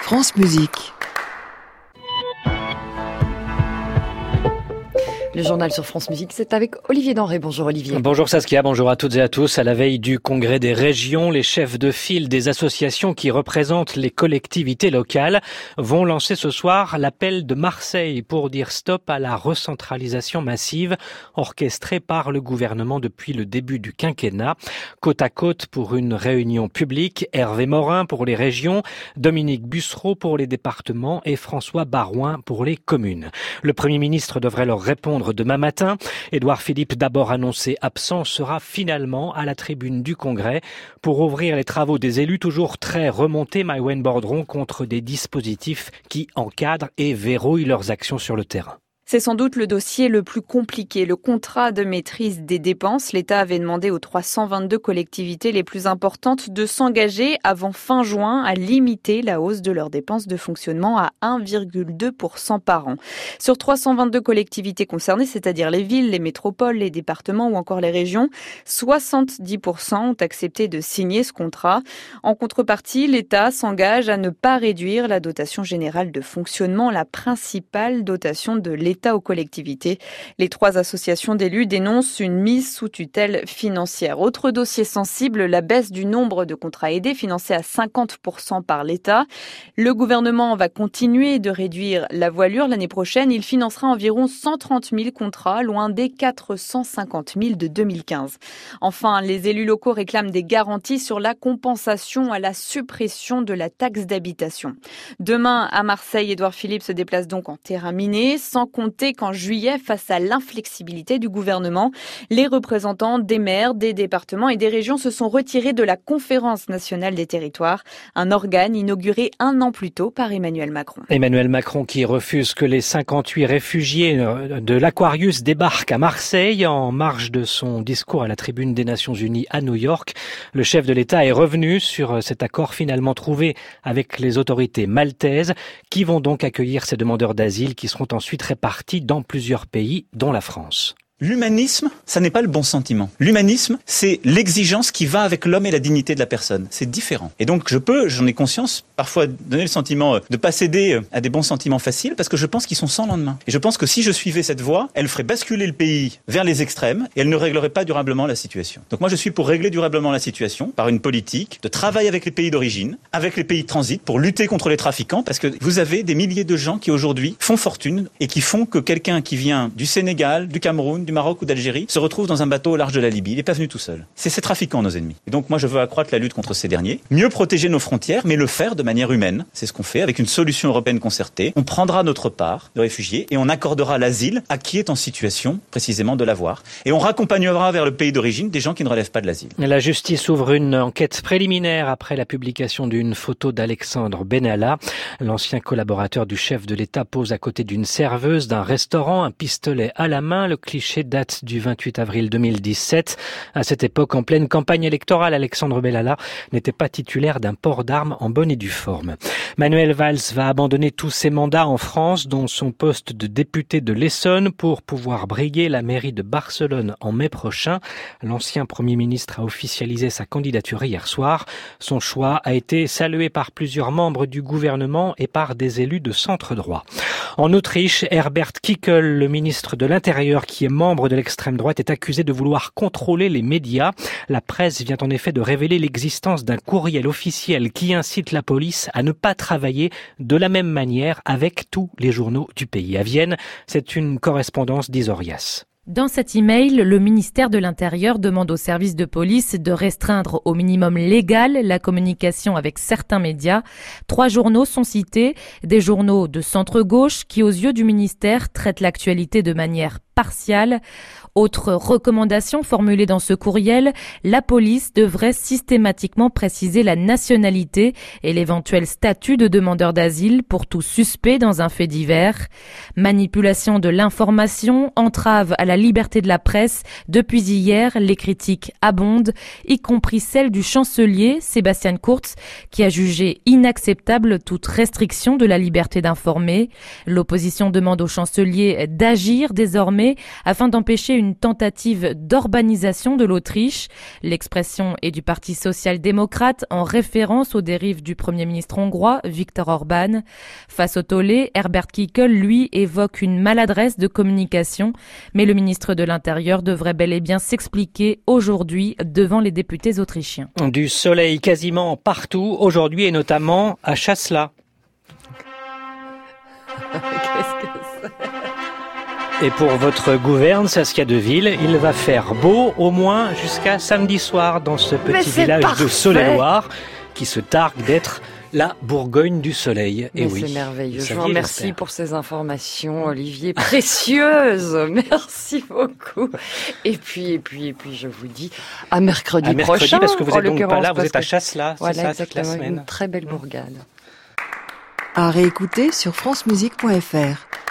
France Musique. Le journal sur France Musique, c'est avec Olivier Denré. Bonjour Olivier. Bonjour Saskia, bonjour à toutes et à tous. À la veille du congrès des régions, les chefs de file des associations qui représentent les collectivités locales vont lancer ce soir l'appel de Marseille pour dire stop à la recentralisation massive orchestrée par le gouvernement depuis le début du quinquennat. Côte à côte pour une réunion publique, Hervé Morin pour les régions, Dominique Bussereau pour les départements et François Baroin pour les communes. Le Premier ministre devrait leur répondre demain matin. Édouard Philippe, d'abord annoncé absent, sera finalement à la tribune du Congrès pour ouvrir les travaux des élus toujours très remontés, Maïwenn Bordron, contre des dispositifs qui encadrent et verrouillent leurs actions sur le terrain. C'est sans doute le dossier le plus compliqué, le contrat de maîtrise des dépenses. L'État avait demandé aux 322 collectivités les plus importantes de s'engager avant fin juin à limiter la hausse de leurs dépenses de fonctionnement à 1,2% par an. Sur 322 collectivités concernées, c'est-à-dire les villes, les métropoles, les départements ou encore les régions, 70% ont accepté de signer ce contrat. En contrepartie, l'État s'engage à ne pas réduire la dotation générale de fonctionnement, la principale dotation de l'État aux collectivités. Les trois associations d'élus dénoncent une mise sous tutelle financière. Autre dossier sensible, la baisse du nombre de contrats aidés financés à 50% par l'État. Le gouvernement va continuer de réduire la voilure. L'année prochaine, il financera environ 130 000 contrats, loin des 450 000 de 2015. Enfin, les élus locaux réclament des garanties sur la compensation à la suppression de la taxe d'habitation. Demain, à Marseille, Édouard Philippe se déplace donc en terrain miné, sans compter qu'en juillet, face à l'inflexibilité du gouvernement, les représentants des maires, des départements et des régions se sont retirés de la Conférence nationale des territoires, un organe inauguré un an plus tôt par Emmanuel Macron. Emmanuel Macron qui refuse que les 58 réfugiés de l'Aquarius débarquent à Marseille en marge de son discours à la tribune des Nations Unies à New York. Le chef de l'État est revenu sur cet accord finalement trouvé avec les autorités maltaises qui vont donc accueillir ces demandeurs d'asile qui seront ensuite répartis dans plusieurs pays, dont la France. L'humanisme, ça n'est pas le bon sentiment. L'humanisme, c'est l'exigence qui va avec l'homme et la dignité de la personne. C'est différent. Et donc j'en ai conscience, parfois donner le sentiment de pas céder à des bons sentiments faciles, parce que je pense qu'ils sont sans lendemain. Et je pense que si je suivais cette voie, elle ferait basculer le pays vers les extrêmes et elle ne réglerait pas durablement la situation. Donc moi je suis pour régler durablement la situation par une politique de travail avec les pays d'origine, avec les pays de transit, pour lutter contre les trafiquants, parce que vous avez des milliers de gens qui aujourd'hui font fortune et qui font que quelqu'un qui vient du Sénégal, du Cameroun, du Maroc ou d'Algérie se retrouve dans un bateau au large de la Libye. Il n'est pas venu tout seul. C'est ces trafiquants nos ennemis. Et donc moi je veux accroître la lutte contre ces derniers, mieux protéger nos frontières, mais le faire de manière humaine. C'est ce qu'on fait avec une solution européenne concertée. On prendra notre part de réfugiés et on accordera l'asile à qui est en situation précisément de l'avoir. Et on raccompagnera vers le pays d'origine des gens qui ne relèvent pas de l'asile. La justice ouvre une enquête préliminaire après la publication d'une photo d'Alexandre Benalla. L'ancien collaborateur du chef de l'État pose à côté d'une serveuse d'un restaurant, un pistolet à la main. Le cliché date du 28 avril 2017. À cette époque, en pleine campagne électorale, Alexandre Benalla n'était pas titulaire d'un port d'armes en bonne et due forme. Manuel Valls va abandonner tous ses mandats en France, dont son poste de député de l'Essonne, pour pouvoir briguer la mairie de Barcelone en mai prochain. L'ancien Premier ministre a officialisé sa candidature hier soir. Son choix a été salué par plusieurs membres du gouvernement et par des élus de centre droit. En Autriche, Herbert Kickl, le ministre de l'Intérieur qui est membre de l'extrême droite, est accusé de vouloir contrôler les médias. La presse vient en effet de révéler l'existence d'un courriel officiel qui incite la police à ne pas travailler de la même manière avec tous les journaux du pays. À Vienne, c'est une correspondance d'Isorias. Dans cet email, le ministère de l'Intérieur demande aux services de police de restreindre au minimum légal la communication avec certains médias. 3 journaux sont cités, des journaux de centre-gauche qui, aux yeux du ministère, traitent l'actualité de manière partiale. Autre recommandation formulée dans ce courriel, la police devrait systématiquement préciser la nationalité et l'éventuel statut de demandeur d'asile pour tout suspect dans un fait divers. Manipulation de l'information, entrave à la liberté de la presse. Depuis hier, les critiques abondent, y compris celles du chancelier Sebastian Kurz, qui a jugé inacceptable toute restriction de la liberté d'informer. L'opposition demande au chancelier d'agir désormais condamnée afin d'empêcher une tentative d'urbanisation de l'Autriche. L'expression est du Parti social-démocrate en référence aux dérives du Premier ministre hongrois Viktor Orban. Face au tollé, Herbert Kickl, lui, évoque une maladresse de communication, mais le ministre de l'Intérieur devrait bel et bien s'expliquer aujourd'hui devant les députés autrichiens. Du soleil quasiment partout aujourd'hui et notamment à Chasselas. Qu'est-ce que c'est ? Et pour votre gouverne, Saskia Deville, il va faire beau au moins jusqu'à samedi soir dans ce petit village de Soleil-Loire qui se targue d'être la Bourgogne du soleil. Mais oui, c'est merveilleux. Je vous remercie pour ces informations, Olivier, précieuses. Merci beaucoup. Et puis, je vous dis à mercredi prochain. Parce que vous êtes donc pas là, vous êtes à Chasselas. Voilà, c'est ça, toute la semaine. Une très belle bourgade. À réécouter sur francemusique.fr.